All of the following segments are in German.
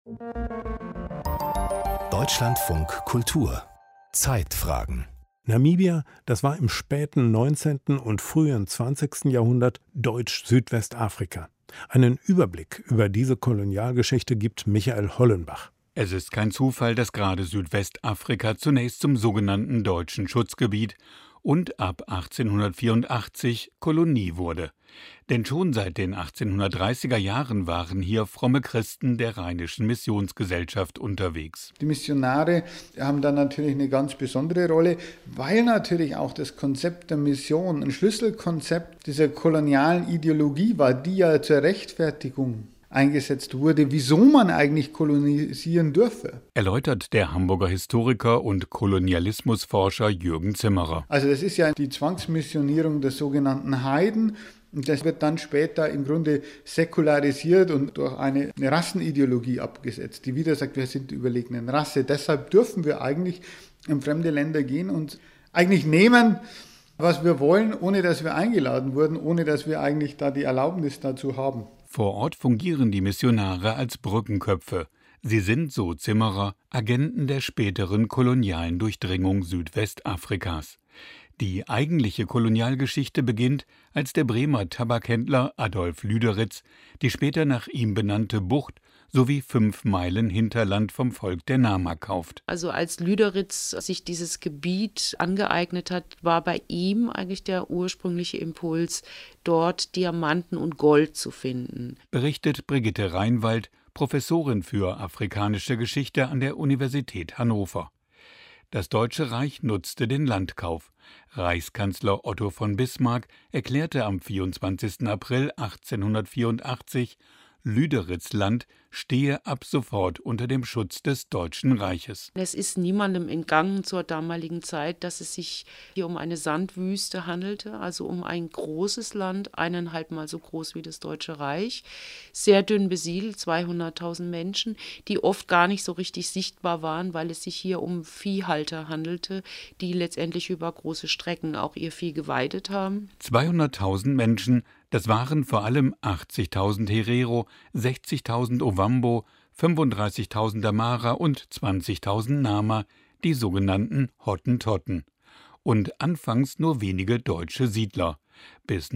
Deutschlandfunk Kultur Zeitfragen. Namibia, das war im späten 19. und frühen 20. Jahrhundert Deutsch-Südwestafrika. Einen Überblick über diese Kolonialgeschichte gibt Michael Hollenbach. Es ist kein Zufall, dass gerade Südwestafrika zunächst zum sogenannten deutschen Schutzgebiet und ab 1884 Kolonie wurde. Denn schon seit den 1830er Jahren waren hier fromme Christen der Rheinischen Missionsgesellschaft unterwegs. Die Missionare haben da natürlich eine ganz besondere Rolle, weil natürlich auch das Konzept der Mission ein Schlüsselkonzept dieser kolonialen Ideologie war, die ja zur Rechtfertigung eingesetzt wurde, wieso man eigentlich kolonisieren dürfe. Erläutert der Hamburger Historiker und Kolonialismusforscher Jürgen Zimmerer. Also das ist ja die Zwangsmissionierung der sogenannten Heiden. Und das wird dann später im Grunde säkularisiert und durch eine Rassenideologie abgesetzt, die wieder sagt, wir sind die überlegenen Rasse. Deshalb dürfen wir eigentlich in fremde Länder gehen und eigentlich nehmen, was wir wollen, ohne dass wir eingeladen wurden, ohne dass wir eigentlich da die Erlaubnis dazu haben. Vor Ort fungieren die Missionare als Brückenköpfe. Sie sind, so Zimmerer, Agenten der späteren kolonialen Durchdringung Südwestafrikas. Die eigentliche Kolonialgeschichte beginnt, als der Bremer Tabakhändler Adolf Lüderitz die später nach ihm benannte Bucht sowie 5 Meilen Hinterland vom Volk der Nama kauft. Also als Lüderitz sich dieses Gebiet angeeignet hat, war bei ihm eigentlich der ursprüngliche Impuls, dort Diamanten und Gold zu finden. Berichtet Brigitte Reinwald, Professorin für afrikanische Geschichte an der Universität Hannover. Das Deutsche Reich nutzte den Landkauf. Reichskanzler Otto von Bismarck erklärte am 24. April 1884, Lüderitz Land stehe ab sofort unter dem Schutz des Deutschen Reiches. Es ist niemandem entgangen zur damaligen Zeit, dass es sich hier um eine Sandwüste handelte, also um ein großes Land, 1,5 Mal so groß wie das Deutsche Reich, sehr dünn besiedelt, 200.000 Menschen, die oft gar nicht so richtig sichtbar waren, weil es sich hier um Viehhalter handelte, die letztendlich über große Strecken auch ihr Vieh geweidet haben. 200.000 Menschen, das waren vor allem 80.000 Herero, 60.000 Ovambo, 35.000 Damara und 20.000 Nama, die sogenannten Hottentotten. Und anfangs nur wenige deutsche Siedler. Bis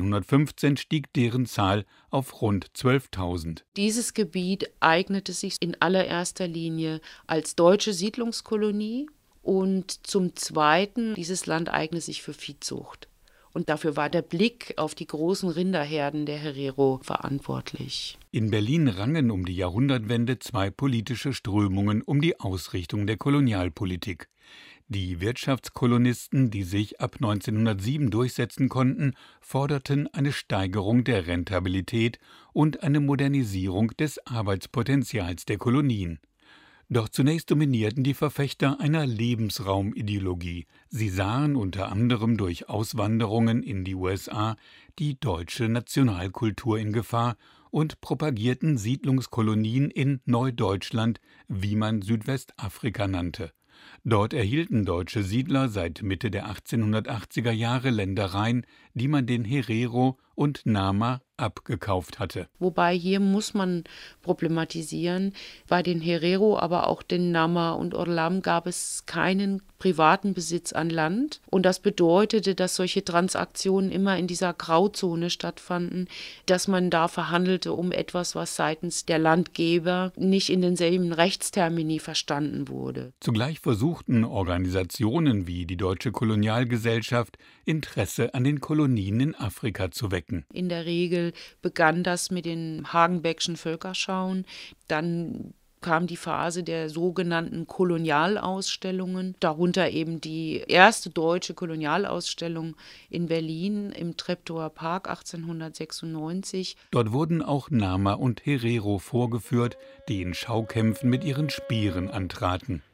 1915 stieg deren Zahl auf rund 12.000. Dieses Gebiet eignete sich in allererster Linie als deutsche Siedlungskolonie und zum Zweiten, dieses Land eignete sich für Viehzucht. Und dafür war der Blick auf die großen Rinderherden der Herero verantwortlich. In Berlin rangen um die Jahrhundertwende 2 politische Strömungen um die Ausrichtung der Kolonialpolitik. Die Wirtschaftskolonisten, die sich ab 1907 durchsetzen konnten, forderten eine Steigerung der Rentabilität und eine Modernisierung des Arbeitspotenzials der Kolonien. Doch zunächst dominierten die Verfechter einer Lebensraumideologie. Sie sahen unter anderem durch Auswanderungen in die USA die deutsche Nationalkultur in Gefahr und propagierten Siedlungskolonien in Neudeutschland, wie man Südwestafrika nannte. Dort erhielten deutsche Siedler seit Mitte der 1880er Jahre Ländereien, die man den Herero und Nama abgekauft hatte. Wobei hier muss man problematisieren, bei den Herero, aber auch den Nama und Orlam gab es keinen privaten Besitz an Land. Und das bedeutete, dass solche Transaktionen immer in dieser Grauzone stattfanden, dass man da verhandelte um etwas, was seitens der Landgeber nicht in denselben Rechtstermini verstanden wurde. Zugleich versuchten Organisationen wie die Deutsche Kolonialgesellschaft, Interesse an den Kolonien in Afrika zu wecken. In der Regel begann das mit den Hagenbeckschen Völkerschauen, dann kam die Phase der sogenannten Kolonialausstellungen, darunter eben die erste deutsche Kolonialausstellung in Berlin im Treptower Park 1896. Dort wurden auch Nama und Herero vorgeführt, die in Schaukämpfen mit ihren Speeren antraten.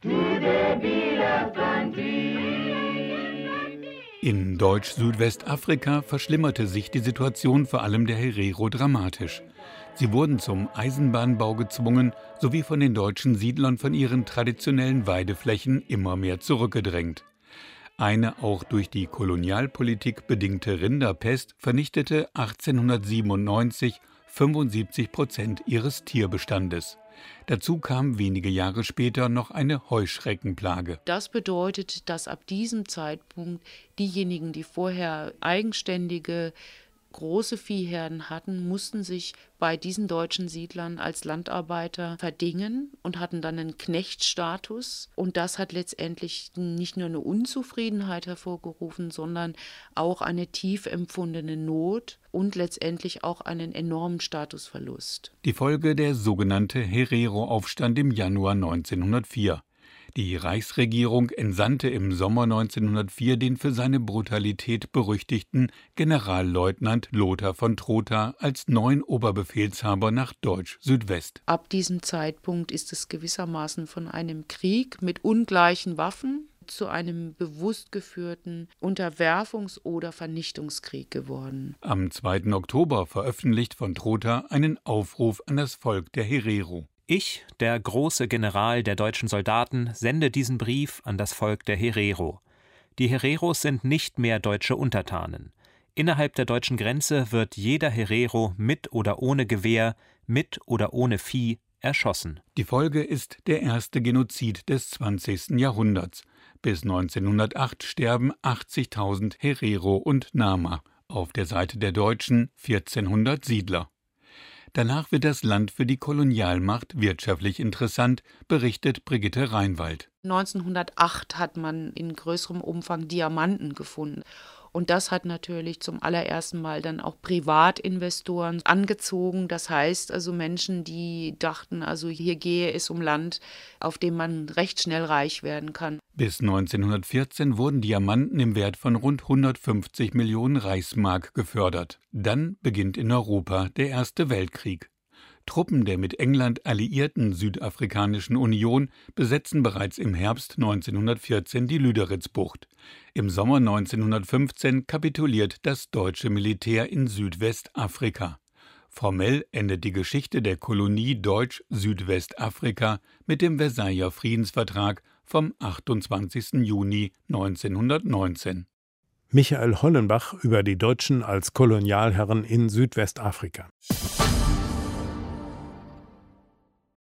In Deutsch-Südwestafrika verschlimmerte sich die Situation vor allem der Herero dramatisch. Sie wurden zum Eisenbahnbau gezwungen, sowie von den deutschen Siedlern von ihren traditionellen Weideflächen immer mehr zurückgedrängt. Eine auch durch die Kolonialpolitik bedingte Rinderpest vernichtete 1897 75% ihres Tierbestandes. Dazu kam wenige Jahre später noch eine Heuschreckenplage. Das bedeutet, dass ab diesem Zeitpunkt diejenigen, die vorher eigenständige große Viehherden hatten, mussten sich bei diesen deutschen Siedlern als Landarbeiter verdingen und hatten dann einen Knechtstatus. Und das hat letztendlich nicht nur eine Unzufriedenheit hervorgerufen, sondern auch eine tief empfundene Not und letztendlich auch einen enormen Statusverlust. Die Folge der sogenannte Herero-Aufstand im Januar 1904. Die Reichsregierung entsandte im Sommer 1904 den für seine Brutalität berüchtigten Generalleutnant Lothar von Trotha als neuen Oberbefehlshaber nach Deutsch-Südwest. Ab diesem Zeitpunkt ist es gewissermaßen von einem Krieg mit ungleichen Waffen zu einem bewusst geführten Unterwerfungs- oder Vernichtungskrieg geworden. Am 2. Oktober veröffentlicht von Trotha einen Aufruf an das Volk der Herero. Ich, der große General der deutschen Soldaten, sende diesen Brief an das Volk der Herero. Die Hereros sind nicht mehr deutsche Untertanen. Innerhalb der deutschen Grenze wird jeder Herero mit oder ohne Gewehr, mit oder ohne Vieh erschossen. Die Folge ist der erste Genozid des 20. Jahrhunderts. Bis 1908 sterben 80.000 Herero und Nama. Auf der Seite der Deutschen 1400 Siedler. Danach wird das Land für die Kolonialmacht wirtschaftlich interessant, berichtet Brigitte Reinwald. 1908 hat man in größerem Umfang Diamanten gefunden. Und das hat natürlich zum allerersten Mal dann auch Privatinvestoren angezogen. Das heißt also Menschen, die dachten, also hier gehe es um Land, auf dem man recht schnell reich werden kann. Bis 1914 wurden Diamanten im Wert von rund 150 Millionen Reichsmark gefördert. Dann beginnt in Europa der Erste Weltkrieg. Truppen der mit England alliierten Südafrikanischen Union besetzen bereits im Herbst 1914 die Lüderitzbucht. Im Sommer 1915 kapituliert das deutsche Militär in Südwestafrika. Formell endet die Geschichte der Kolonie Deutsch-Südwestafrika mit dem Versailler Friedensvertrag vom 28. Juni 1919. Michael Hollenbach über die Deutschen als Kolonialherren in Südwestafrika.